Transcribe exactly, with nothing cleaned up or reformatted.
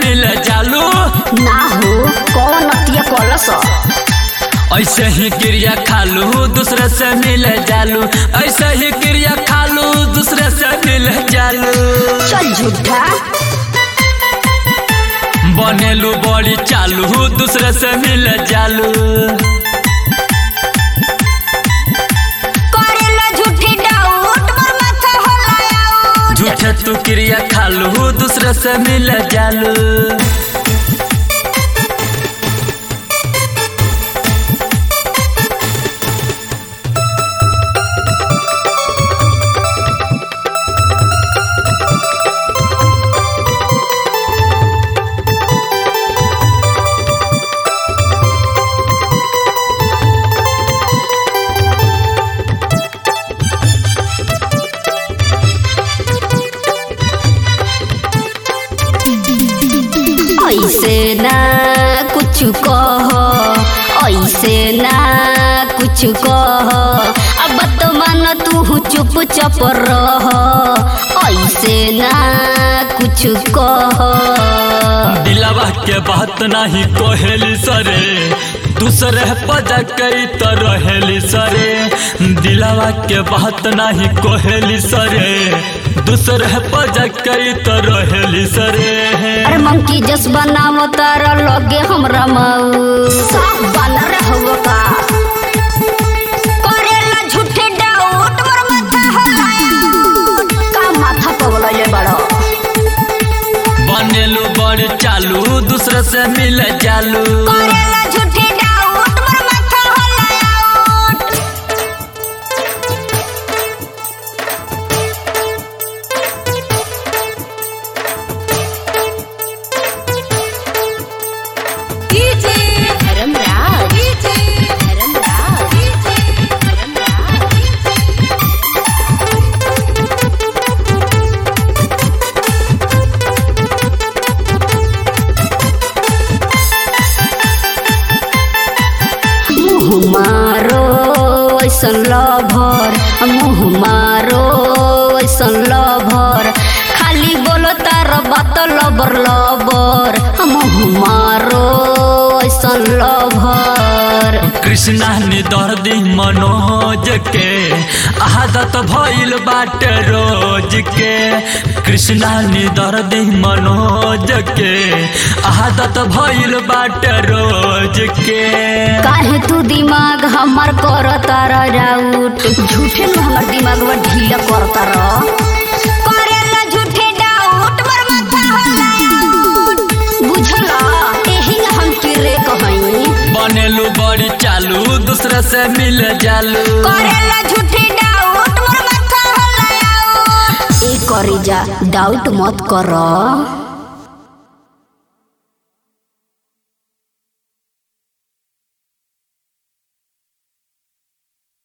मिल जालू ना हो कौन नतिया कलस ऐसे ही क्रिया खालू दूसरे से मिल जालू ऐसे ही क्रिया खालू दूसरे से मिल जालू चल झूठा बनेलू बड़ी चालू दूसरे से मिल जालू करेला झूठी डाउट मोर माथा होला आउट झूठे तू क्रिया खालू दूसरे से मिल जालू ऐसे ना कुछ कह ऐसे ना कुछ कह अब तो मान तू चुपचाप रह ऐसे ना कुछ कह दिलवा के बात नहीं कहेली सरे दूसरे पद कई तो रहेली सरे दिलवा के बात नहीं कहेली सरे दूसरे पद कई तो रहेली सरे अरे मंकी जस बनाव तारा लगे हमरा माऊ सब बानर हो का करेला झूठे डाउट मोर माथा होला का माथा पगलले बड़ो बनेलू बड़ चालू दूसरे से मिल जालू करेला झूठे डाउट मोर माथा होला out DJ Dharmraj DJ Dharmraj DJ Dharmraj मुँह मारो ऐसन लभर मुँह मारो ऐसन लभर खाली बोलो तार बात लबर लबर मुँह मारो ऐसन लभर कृष्णा ने दर्दी मनोज के आदत भइल बाटे रोज के कृष्णा ने दर्दी मनोज के आदत भइल बाटे रोज के काहे तू दिमाग हमार कर तारा राउट झूठे में हमार दिमाग में ढीला कर तारा करेला झूठे डाउट मोर माथा होला आउट बुझला एही ना हम किरे कहई बनेलू बड़ी चालू दूसरे से मिल जालू करेला झूठे डाउट मोर माथा होला आउट ए करी जा डाउट मत कर।